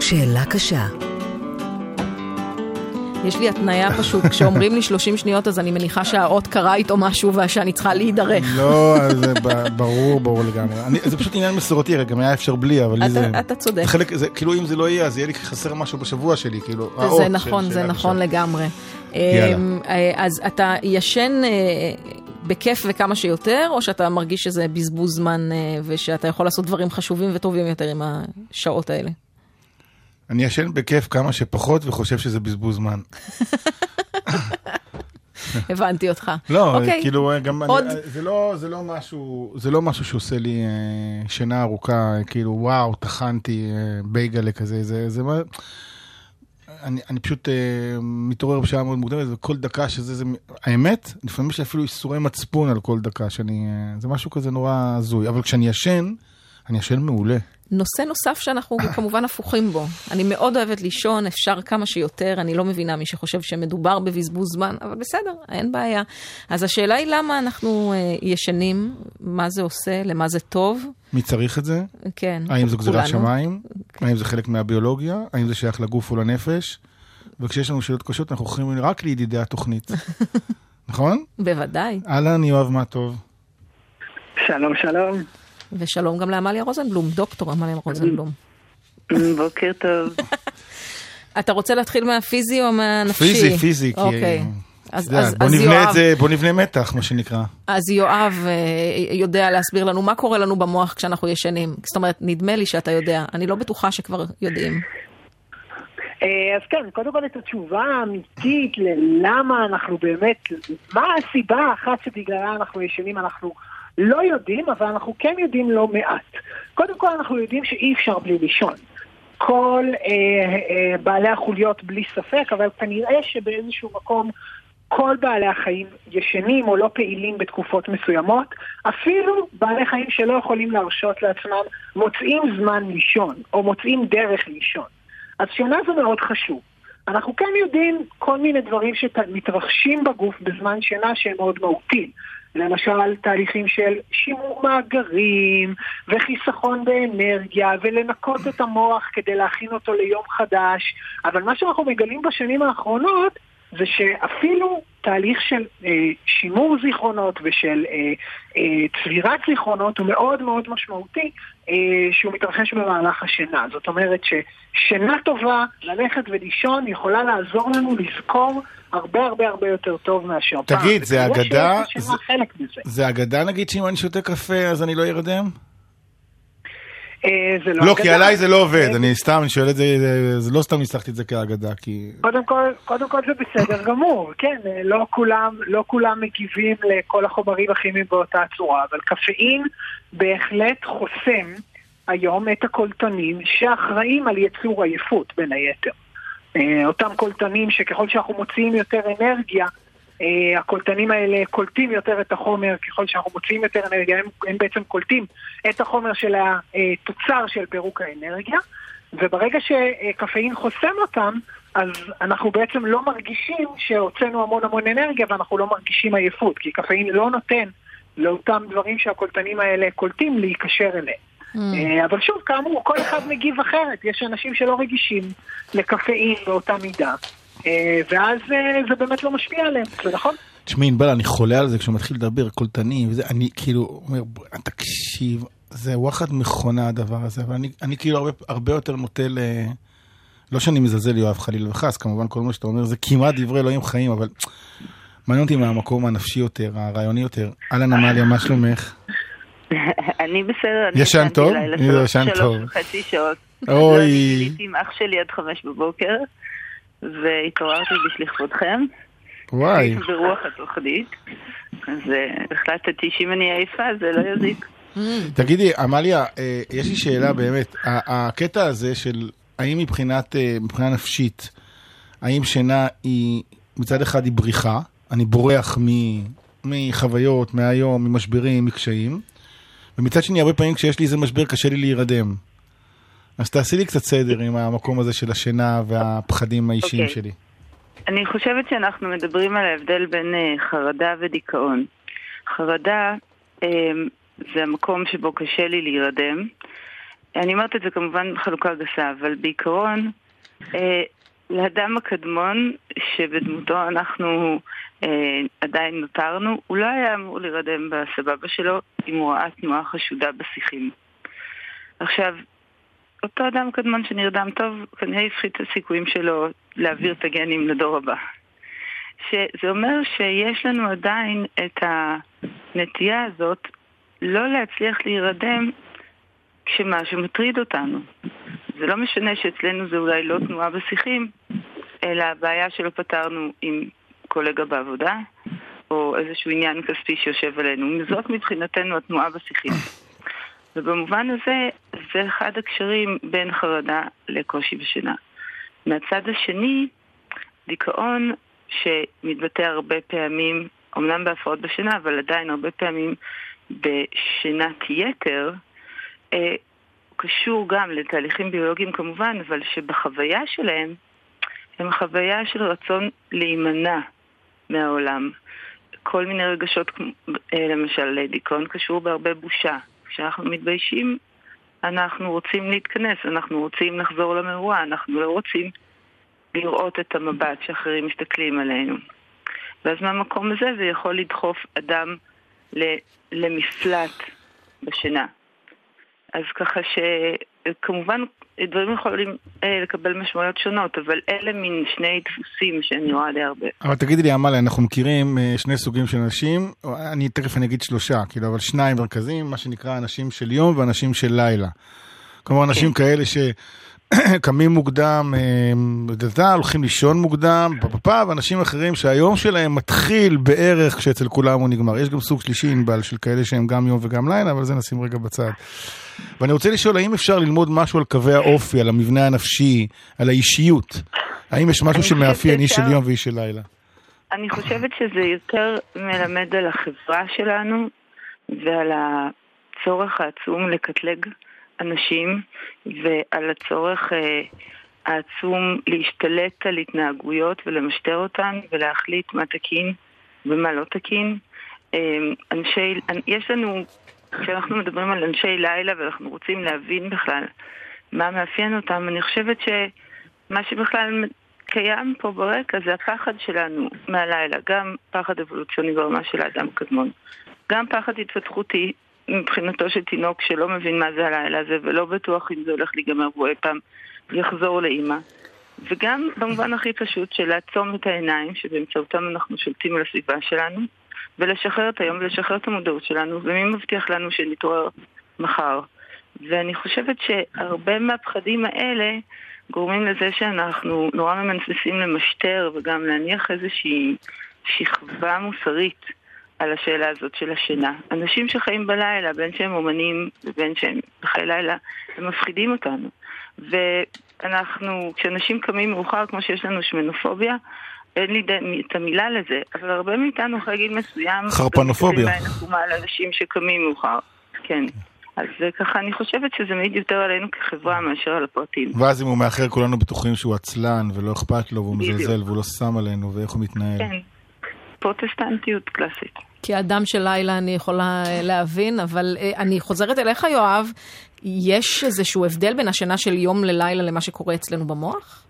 שאלה קשה. יש לי התניה פשוט, כשאומרים לי 30 שניות אז אני מניחה שהאות קרה איתו משהו ושאני צריכה להידרך. לא, זה ברור לגמרי. זה פשוט עניין מסורתי, גם היה אפשר בלי, אבל אתה צודק. כאילו אם זה לא יהיה, אז יהיה לי חסר משהו בשבוע שלי, כאילו, זה נכון לגמרי. אז אתה ישן בכיף וכמה שיותר, או שאתה מרגיש שזה בזבוז זמן ושאתה יכול לעשות דברים חשובים וטובים יותר עם השעות האלה? אני ישן בכיף כמה שפחות וחושב שזה בזבוז זמן. הבנתי אותך. לא, כאילו, גם זה לא משהו שעושה לי שינה ארוכה, כאילו, וואו, תחנתי בייגלה כזה, זה מה... אני פשוט מתעורר בשעה מאוד מוקדמת, וכל דקה שזה, האמת, לפעמים יש לי אפילו איסורי מצפון על כל דקה, זה משהו כזה נורא זוי, אבל כשאני ישן, אני ישן מעולה. נושא נוסף שאנחנו כמובן הפוכים בו. אני מאוד אוהבת לישון, אפשר כמה שיותר, אני לא מבינה מי שחושב שמדובר בבזבוז זמן, אבל בסדר, אין בעיה. אז השאלה היא למה אנחנו ישנים, מה זה עושה, למה זה טוב. מי צריך את זה? כן. האם זו גזירת שמיים? האם זה חלק מהביולוגיה? האם זה שייך לגוף או לנפש? וכשיש לנו שאלות קשות, אנחנו הולכים רק לידידי התוכנית. נכון? בוודאי. אהלן, יואב, מה טוב? שלום, שלום. ושלום גם לעמליה רוזנבלום, דוקטור עמליה רוזנבלום. בוקר טוב. אתה רוצה להתחיל מהפיזי או מהנפשי? פיזי. אוקיי. בוא נבנה מתח, מה שנקרא. אז יואב יודע להסביר לנו מה קורה לנו במוח כשאנחנו ישנים. זאת אומרת, נדמה לי שאתה יודע. אני לא בטוחה שכבר יודעים. אז כן, קודם כל את התשובה האמיתית ללמה אנחנו באמת, מה הסיבה האחת שבגללה אנחנו ישנים, אנחנו לא יודעים, אבל אנחנו כן יודעים לא מעט. קודם כל אנחנו יודעים שאי אפשר בלי לישון. כל בעלי החוליות בלי ספק, אבל כנראה שבאיזשהו מקום כל בעלי החיים ישנים או לא פעילים בתקופות מסוימות, אפילו בעלי חיים שלא יכולים להרשות לעצמם מוצאים זמן לישון, או מוצאים דרך לישון. אז שינה זה מאוד חשוב. אנחנו כן יודעים כל מיני דברים שמתרחשים בגוף בזמן שינה שהם מאוד מהותיים. למשל תהליכים של שימור מאגרים וחיסכון באנרגיה ולנקות את המוח כדי להכין אותו ליום חדש. אבל מה שאנחנו מגלים בשנים האחרונות זה שאפילו תהליך של שימור זיכרונות ושל צבירת זיכרונות הוא מאוד מאוד משמעותי שהוא מתרחש במהלך השינה. זאת אומרת ששינה טובה, ללכת ולישון, יכולה לעזור לנו לזכור הרבה יותר טוב מאשר פעם. תגיד, זה אגדה? זה אגדה נגיד שאם אני שותה קפה אז אני לא ירדם? לא, כי עליי זה לא עובד, אני שואל את זה, זה לא סתם ניסחתי את זה כאגדה, כי... קודם כל זה בסדר גמור, כן, לא כולם מגיבים לכל החומרים הכימיים באותה צורה, אבל קפאין בהחלט חוסם היום את הקולטנים שאחראים על ייצור עייפות בין היתר. אותם קולטנים שככל שאנחנו מוציאים יותר אנרגיה, הקולטנים האלה קולטים יותר את החומר, ככל שאנחנו מוציאים יותר אנרגיה, הם בעצם קולטים את החומר של התוצר של פירוק האנרגיה, וברגע שקפאין חוסם אותם, אז אנחנו בעצם לא מרגישים שהוצאנו המון אנרגיה, ואנחנו לא מרגישים עייפות, כי קפאין לא נותן לאותם דברים שהקולטנים האלה קולטים להיקשר אליהם. אבל שוב, כאמור, כל אחד מגיב אחרת. יש אנשים שלא רגישים לקפאין באותה מידה, ואז זה באמת לא משפיע עליהם, זה נכון? תשמעי, ענבל, אני חולה על זה כשהוא מתחיל לדבר קולטנים, וזה, אני כאילו אומר, תקשיב, זה וואחד מכונה הדבר הזה, אבל אני כאילו הרבה יותר נוטה לא שאני מזלזל יואב חליל וחס, כמובן כל מה שאתה אומר זה כמעט דברי אלוהים חיים, אבל מעניין אותי מהמקום הנפשי יותר, הרעיוני יותר. אהלן עמליה, מה שלומך? אני בסדר, ישן טוב? ישן טוב. 3.5 שעות. אוי. הייתי עם אח שלי עד 5 בבוקר, והתעוררתי בשליחותכם. וואי. ברוח התוכנית. אז החלטתי שאם אני עייפה, זה לא יזיק. תגידי, עמליה, יש לי שאלה באמת. הקטע הזה של האם מבחינה נפשית, האם שינה היא מצד אחד היא בריחה, אני בורח מחוויות, מהיום, ממשברים, מקשיים, ומצד שני, הרבה פעמים כשיש לי איזה משבר, קשה לי להירדם. אז תעשי לי קצת סדר עם המקום הזה של השינה והפחדים האישיים שלי. אני חושבת שאנחנו מדברים על ההבדל בין חרדה ודיכאון. חרדה זה המקום שבו קשה לי להירדם, אני אומרת את זה כמובן בחלוקה גסה, אבל בעיקרון, לאדם הקדמון שבדמותו אנחנו עדיין נותרנו, הוא לא היה אמור להירדם בסבבה שלו אם הוא ראה תנועה חשודה בשיחים. עכשיו, אותו אדם קדמון שנרדם טוב, כנראה יפחית את הסיכויים שלו להעביר את הגנים לדור הבא. שזה אומר שיש לנו עדיין את הנטייה הזאת לא להצליח להירדם כשמשהו מטריד אותנו. זה לא משנה שאצלנו זה אולי לא תנועה בשיחים, אלא הבעיה שלא פתרנו עם קולגה בעבודה, או איזשהו עניין כספי שיושב עלינו. זאת מבחינתנו התנועה בשיחים. ובמובן הזה, זה אחד הקשרים בין חרדה לקושי בשינה. מהצד השני, דיכאון שמתבטא הרבה פעמים, אומנם בהפרעות בשינה, אבל עדיין הרבה פעמים בשינת יתר, קשור גם לתהליכים ביולוגיים כמובן, אבל שבחוויה שלהם, הם חוויה של רצון להימנע מהעולם. כל מיני רגשות, למשל דיכאון קשור בהרבה בושה. כשאנחנו מתביישים, אנחנו רוצים להתכנס, אנחנו רוצים לחזור למאורע, אנחנו לא רוצים לראות את המבט שאחרים מסתכלים עלינו. ואז מהמקום הזה זה יכול לדחוף אדם למפלט בשינה. אז ככה שכמובן דברים יכולים לקבל משמעויות שונות, אבל אלה מין שני דפוסים שאני רואה די הרבה. אבל תגידי לי, עמליה, אנחנו מכירים שני סוגים של אנשים, תכף אני אגיד 3, כאילו, אבל 2 מרכזיים, מה שנקרא אנשים של יום ואנשים של לילה. כלומר, אנשים כאלה שקמים מוקדם, הולכים לישון מוקדם, ואנשים אחרים שהיום שלהם מתחיל בערך כשאצל כולם הוא נגמר. יש גם סוג שלישי אינבל של כאלה שהם גם יום וגם לילה, אבל זה נשים רגע בצד. ואני רוצה לשאול, האם אפשר ללמוד משהו על קווי האופי, על המבנה הנפשי, על האישיות? האם יש משהו שמאפיין איש של יום ואיש של לילה? אני חושבת שזה יותר מלמד על החברה שלנו, ועל הצורך העצום לקטלג אנשים, ועל הצורך העצום להשתלט על התנהגויות ולמשטר אותן, ולהחליט מה תקין ומה לא תקין. יש לנו, כשאנחנו מדברים על אנשי לילה ואנחנו רוצים להבין בכלל מה מאפיין אותם, אני חושבת שמה שבכלל קיים פה ברקע זה הפחד שלנו מהלילה, גם פחד אבולוציוני ברמה של האדם הקדמון, גם פחד התפתחותי מבחינתו של תינוק שלא מבין מה זה הלילה הזה ולא בטוח אם זה הולך להיגמר בו אי פעם יחזור לאמא, וגם במובן הכי פשוט של לעצום את העיניים שבאמצעותם אנחנו שולטים על הסביבה שלנו ולשחרר את היום ולשחרר את המודעות שלנו, ומי מבטיח לנו שנתעורר מחר. ואני חושבת שהרבה מהפחדים האלה גורמים לזה שאנחנו נורא ממנסים למשטר וגם להניח איזושהי שכבה מוסרית על השאלה הזאת של השינה. אנשים שחיים בלילה, בין שהם אומנים ובין שהם בחיי לילה, הם מפחידים אותנו. ואנחנו, כשאנשים קמים מאוחר, כמו שיש לנו שמנופוביה, אין לי את המילה לזה, אבל הרבה מאיתנו אחרי גיל מסוים חרפנופוביה. על אנשים שקמים מאוחר. כן. אז ככה אני חושבת שזה מעיד יותר עלינו כחברה מאשר על הפרטים. ואז אם הוא מאחר כולנו בטוחים שהוא עצלן ולא אכפת לו והוא מזלזל והוא לא שם עלינו ואיך הוא מתנהל. כן. פרוטסטנטיות קלאסית. כאדם של לילה אני יכולה להבין, אבל אני חוזרת אליך יואב, יש איזשהו הבדל בין השינה של יום ללילה למה שקורה אצלנו במוח?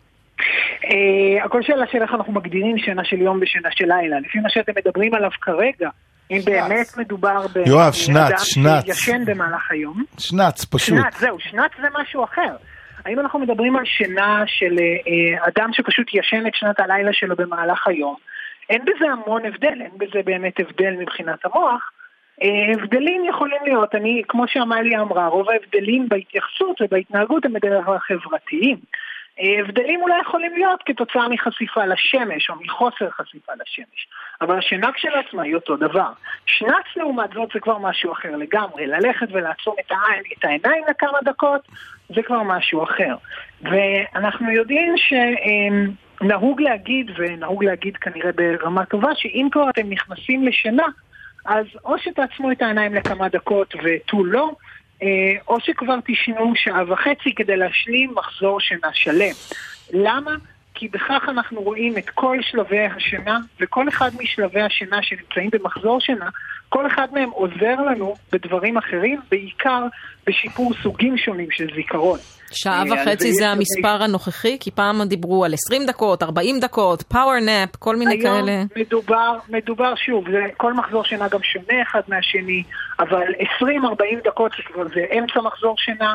הכל שאלה של איך אנחנו מגדירים שינה של יום ושינה של לילה. לפי מה שאתם מדברים עליו כרגע, אם באמת מדובר יואב, שנץ. שישן במהלך היום. שנץ, פשוט. שנץ זה משהו אחר. האם אנחנו מדברים על שינה של אדם שפשוט ישן את שנת הלילה שלו במהלך היום? אין בזה המון הבדל, אין בזה באמת הבדל מבחינת המוח. הבדלים יכולים להיות, כמו שעמליה אמרה, רוב ההבדלים בהתייחסות ובהתנהגות הם בדרך כלל חברתיים. הבדלים אולי יכולים להיות כתוצאה מחשיפה לשמש או מחוסר חשיפה לשמש. אבל השינה כשלעצמה היא אותו דבר. שנץ לעומת זאת זה כבר משהו אחר לגמרי. ללכת ולעצום את העיניים לכמה דקות זה כבר משהו אחר. ואנחנו יודעים שנהוג להגיד, ונהוג להגיד כנראה ברמה טובה, שאם כבר אתם נכנסים לשינה, אז או שתעצמו את העיניים לכמה דקות ותו לא, או שכבר תשנו שעה וחצי כדי להשלים מחזור שינה שלם. למה? כי בכך אנחנו רואים את כל שלבי השינה, וכל אחד משלבי השינה שנמצאים במחזור שינה, כל אחד מהם עוזר לנו בדברים אחרים, בעיקר בשיפור סוגים שונים של זיכרון. שעה וחצי זה המספר הנוכחי, כי פעם דיברו על 20 דקות, 40 דקות, פאוור נאפ, כל מיני כאלה. היום מדובר שוב, זה כל מחזור שינה גם שונה אחד מהשני, אבל 20-40 דקות זה אמצע מחזור שינה,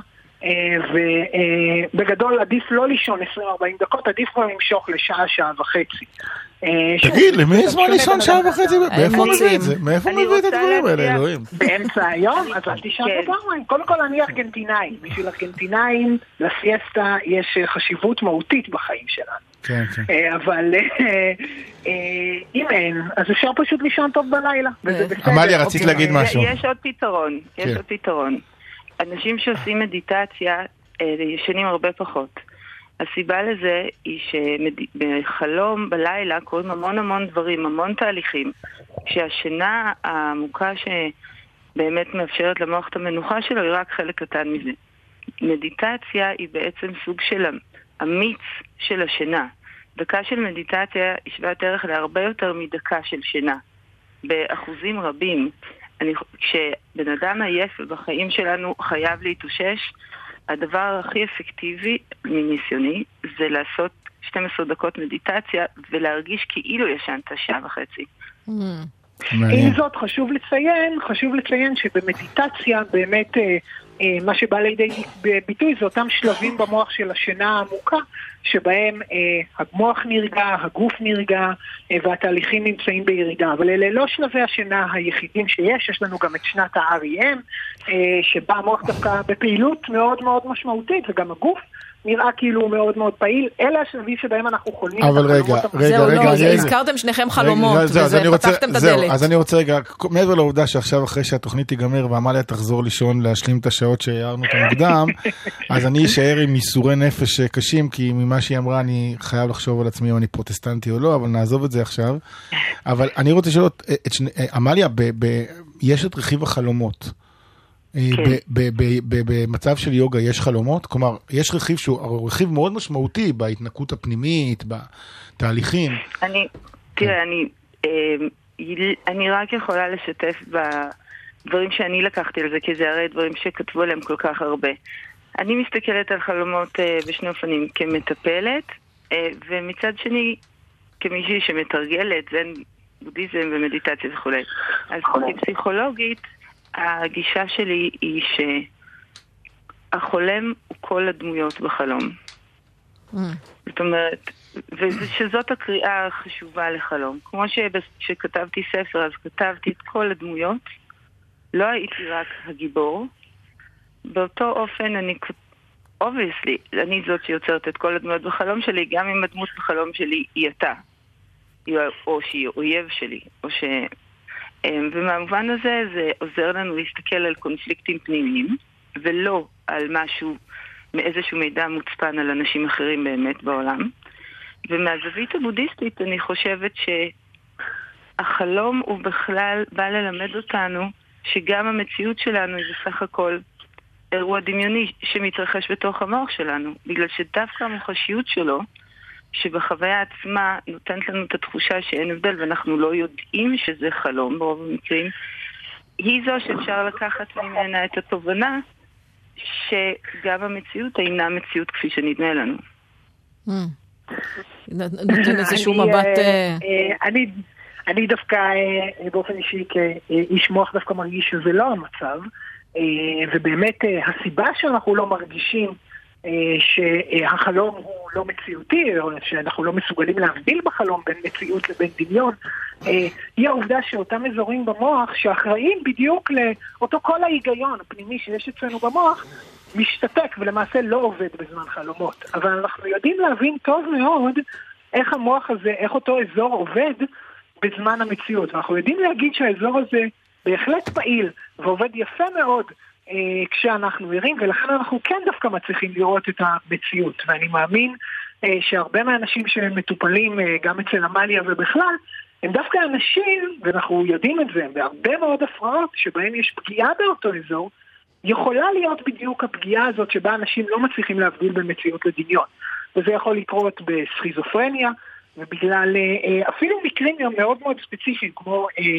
ובגדול עדיף לא לישון 20-40 דקות, עדיף כבר למשוך לשעה, שעה וחצי. תגיד, למי יש מה לישון שעה וחצי? מאיפה מביא את זה? מאיפה מביא את הדברים האלה, אלוהים? באמצע היום? אז אל תישן בבארמן. קודם כל אני ארגנטינאי. בשביל ארגנטינאים, לסיאסטה יש חשיבות מהותית בחיים שלנו. אבל אם אין, אז אפשר פשוט לישון טוב בלילה. עמליה, רצית להגיד משהו. יש עוד פתרון. אנשים שעושים מדיטציה ישנים הרבה פחות. הסיבה לזה היא שבחלום בלילה קוראים המון דברים, המון תהליכים. כשהשינה העמוקה שבאמת מאפשרת למוח את המנוחה שלו היא רק חלק קטן מזה. מדיטציה היא בעצם סוג של המיץ של השינה. דקה של מדיטציה היא שוות ערך להרבה יותר מדקה של שינה. באחוזים רבים. כשבן אדם עייף בחיים שלנו חייב להתאושש, הדבר הכי אפקטיבי מניסיוני זה לעשות 12 דקות מדיטציה ולהרגיש כאילו ישנת שעה וחצי. עם זאת חשוב לציין שבמדיטציה באמת מה שבא לידי ביטוי זה אותם שלבים במוח של השינה העמוקה שבהם המוח נרגע, הגוף נרגע והתהליכים נמצאים בירידה, אבל אלה לא שלבי השינה היחידים יש לנו גם את שנת ה-REM שבה המוח דווקא בפעילות מאוד מאוד משמעותית וגם הגוף נראה כאילו מאוד מאוד פעיל. אלה השלבים שבהם אנחנו חולמים. אבל רגע, הזכרתם שניכם חלומות, ופתחתם את הדלת. אז אני רוצה רגע, מעבר לעובדה שעכשיו אחרי שהתוכנית תיגמר, ועמליה תחזור לישון להשלים את השעות שהערנו את המוקדם, אז אני אשאר עם ייסורי נפש קשים, כי ממה שהיא אמרה, אני חייב לחשוב על עצמי אם אני פרוטסטנטי או לא, אבל נעזוב את זה עכשיו. אבל אני רוצה לשאול, עמליה, יש את רכיב החלומות. במצב של יוגה יש חלומות? כלומר, יש רכיב שהוא רכיב מאוד משמעותי בהתנקות הפנימית, בתהליכים. תראה, אני רק יכולה לשתף בדברים שאני לקחתי על זה, כי זה הרי דברים שכתבו עליהם כל כך הרבה. אני מסתכלת על חלומות בשני אופנים, כמטפלת, ומצד שני, כמישהי שמתרגלת, זן, בודהיזם ומדיטציה וכו'. אז כפסיכולוגית, הגישה שלי היא שהחולם הוא כל הדמויות בחלום. זאת אומרת, ושזאת הקריאה החשובה לחלום. כמו שכתבתי ספר, אז כתבתי את כל הדמויות. לא הייתי רק הגיבור. באותו אופן אני זאת שיוצרת את כל הדמויות בחלום שלי, גם אם הדמות בחלום שלי היא אתה. או שהיא אויב שלי, ומהמובן הזה זה עוזר לנו להסתכל על קונפליקטים פנימיים ולא על משהו מאיזשהו מידע מוצפן על אנשים אחרים באמת בעולם. ומהזווית הבודהיסטית אני חושבת שהחלום הוא בכלל בא ללמד אותנו שגם המציאות שלנו היא בסך הכל אירוע דמיוני שמתרחש בתוך המוח שלנו, בגלל שדווקא המוחשיות שלו שבחוויה עצמה נותנת לנו את התחושה שאין הבדל ואנחנו לא יודעים שזה חלום ברוב המקרים, היא זו שאפשר לקחת ממנה את התובנה שגם המציאות אינה מציאות כפי שנדמה לנו. נותן איזשהו מבט... אני דווקא באופן אישי כאיש מוח דווקא מרגיש שזה לא המצב, ובאמת הסיבה שאנחנו לא מרגישים שהחלום הוא לא מציאותי, או שאנחנו לא מסוגלים להבדיל בחלום בין מציאות לבין דמיון, היא העובדה שאותם אזורים במוח שאחראים בדיוק לאותו כל ההיגיון הפנימי שיש אצלנו במוח, משתתק ולמעשה לא עובד בזמן חלומות. אבל אנחנו יודעים להבין טוב מאוד איך המוח הזה, איך אותו אזור עובד בזמן המציאות. ואנחנו יודעים להגיד שהאזור הזה בהחלט פעיל ועובד יפה מאוד כשאנחנו ערים, ולכן אנחנו כן דווקא מצליחים לראות את המציאות. ואני מאמין שהרבה מהאנשים שמטופלים גם אצל עמליה ובכלל, הם דווקא אנשים, ואנחנו יודעים את זה, בהרבה מאוד הפרעות שבהם יש פגיעה באותו אזור, יכולה להיות בדיוק הפגיעה הזאת שבה אנשים לא מצליחים להבדיל בין מציאות לדמיון. וזה יכול לקרות בסכיזופרניה, ובגלל אפילו מקרים מאוד מאוד ספציפיים, כמו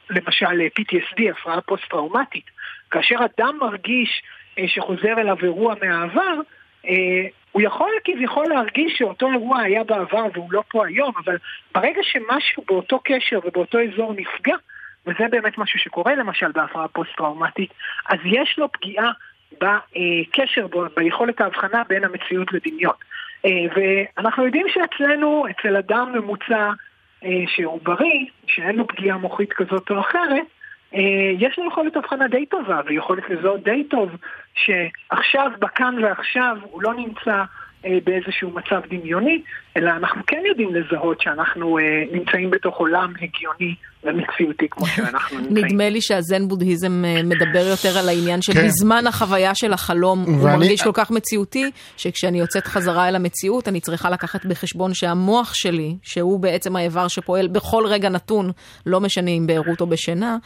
למשל PTSD, הפרעה פוסט-טראומטית. כאשר אדם מרגיש שחוזר אליו אירוע מהעבר, הוא יכול כביכול להרגיש שאותו אירוע היה בעבר והוא לא פה היום, אבל ברגע שמשהו באותו קשר ובאותו אזור נפגע, וזה באמת משהו שקורה למשל בהפרעה פוסט-טראומטית, אז יש לו פגיעה בקשר, ביכולת ההבחנה בין המציאות לדמיון. ואנחנו יודעים שאצלנו, אצל אדם ממוצע שהוא בריא, שאין לו פגיעה מוחית כזאת או אחרת, יש לו יכולת הבחנה די טובה, ויכולת לזהות די טוב, שעכשיו, בכאן ועכשיו, הוא לא נמצא באיזשהו מצב דמיוני, אלא אנחנו כן יודעים לזהות שאנחנו נמצאים בתוך עולם הגיוני ומציאותי כמו שאנחנו נמצאים. נדמה לי שהזן בודהיזם מדבר יותר על העניין שבזמן החוויה של החלום הוא מרגיש כל כך מציאותי, שכשאני יוצאת חזרה אל המציאות, אני צריכה לקחת בחשבון שהמוח שלי, שהוא בעצם האיבר שפועל בכל רגע נתון, לא משנה אם בעירות או בשינה,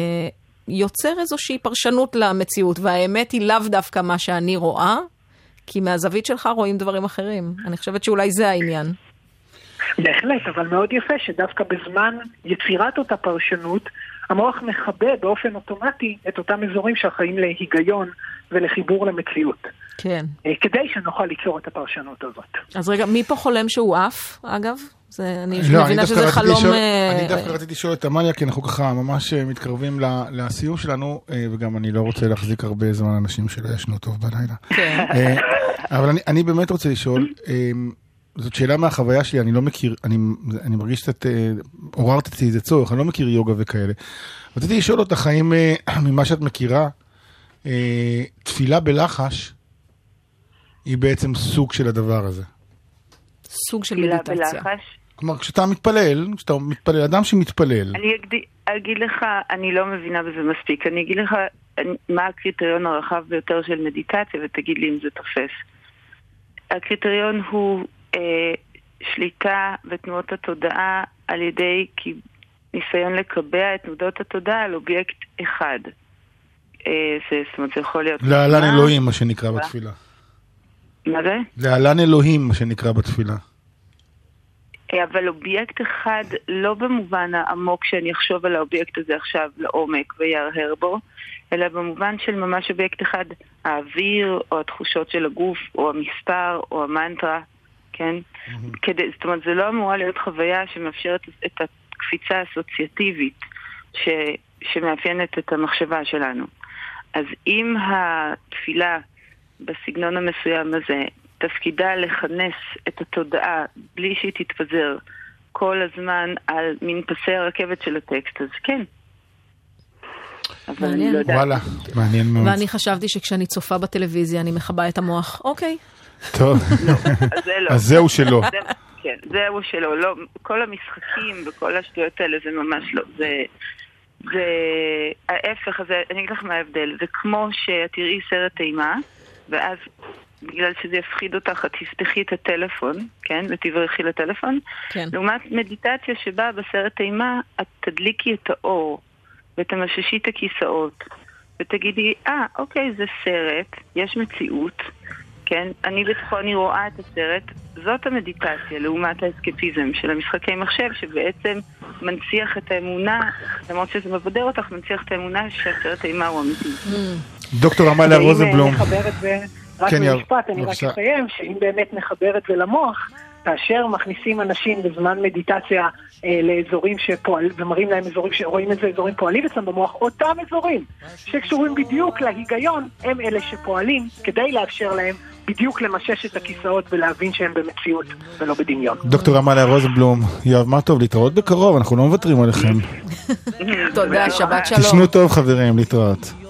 יוצר איזושהי פרשנות למציאות, והאמת היא לאו דווקא מה שאני רואה, כי מהזווית שלך רואים דברים אחרים. אני חושבת שאולי זה העניין. בהחלט, אבל מאוד יפה שדווקא בזמן יצירת אותה פרשנות, המוח מכבה באופן אוטומטי את אותם אזורים שאחראים להיגיון ולחיבור למציאות. כן. כדי שנוכל ליצור את הפרשנות הזאת. אז רגע, מי פה חולם שהוא אף, אגב? אני מבינה שזה חלום... אני דווקא רציתי לשאול את אמליה, כי אנחנו ככה ממש מתקרבים לסיום שלנו, וגם אני לא רוצה להחזיק הרבה זמן אנשים שלא ישנו טוב בלילה. כן. אבל אני באמת רוצה לשאול, זאת שאלה מהחוויה שלי, אני לא מכיר, אני מרגיש קצת, עוררת אותי איזה צורך, אני לא מכיר יוגה וכאלה. רציתי לשאול אותך, האם ממה שאת מכירה, תפילה בלחש, היא בעצם סוג של הדבר הזה. סוג של מדיטציה. כלומר, כשאתה מתפלל, אדם שמתפלל. אני אגיד לך, אני לא מבינה בזה מספיק, אני אגיד לך מה הקריטריון הרחב ביותר של מדיטציה, ותגיד לי אם זה תופס. הקריטריון הוא שליטה בתנועות התודעה על ידי ניסיון לקבע את תנודות התודעה על אובייקט אחד. זאת אומרת, זה יכול להיות... להלן אלוהים, מה שנקרא בתפילה. מה זה? להלן אלוהים, מה שנקרא בתפילה. אבל אובייקט אחד, לא במובן העמוק שאני אחשוב על האובייקט הזה עכשיו לעומק וירהר בו, אלא במובן של ממש אובייקט אחד, האוויר או התחושות של הגוף או המספר או המנטרה, כן? זאת אומרת, זה לא אמורה להיות חוויה שמאפשרת את הקפיצה האסוציאטיבית שמאפיינת את המחשבה שלנו. אז אם התפילה בסגנון המסוים הזה תפקידה לכנס את התודעה בלי שהיא תתפזר כל הזמן על מין פסי הרכבת של הטקסט, אז כן. מעניין. וואלה, מעניין מאוד. ואני חשבתי שכשאני צופה בטלוויזיה אני מחבא את המוח. אוקיי. טוב. אז זהו שלא. כן, זהו שלא. לא, כל המשחקים וכל השטויות האלה זה ממש לא. זה ההפך, אני אגיד לך מה ההבדל. זה כמו שתראי סרט אימה, ואז בגלל שזה יפחיד אותך, את תפתחי את הטלפון, כן? ותברכי לטלפון. כן. לעומת מדיטציה שבה בסרט אימה, את תדליקי את האור, ותמששי את הכיסאות, ותגידי, אוקיי, זה סרט, יש מציאות, כן? אני בתוכו, אני רואה את הסרט, זאת המדיטציה, לעומת האסקפיזם של המשחקי מחשב, שבעצם מנציח את האמונה, למרות שזה מבדר אותך, מנציח את האמונה שהסרט אימה הוא אמיתי. דוקטור אמליה רוזנבלום. נחבר את זה רק במשפט, אני רק אסיים, שאם באמת נחבר את זה למוח, כאשר מכניסים אנשים בזמן מדיטציה לאזורים שפועל, ומראים להם אזורים שרואים איזה אזורים פועלים אצלם במוח, אותם אזורים שקשורים בדיוק להיגיון, הם אלה שפועלים כדי לאפשר להם בדיוק למשש את הכיסאות ולהבין שהם במציאות ולא בדמיון. דוקטור אמליה רוזנבלום, יואב, מה טוב, להתראות בקרוב, אנחנו לא מוותרים עליכם. תודה, שבת שלום. תשנו טוב חברים, להתראות.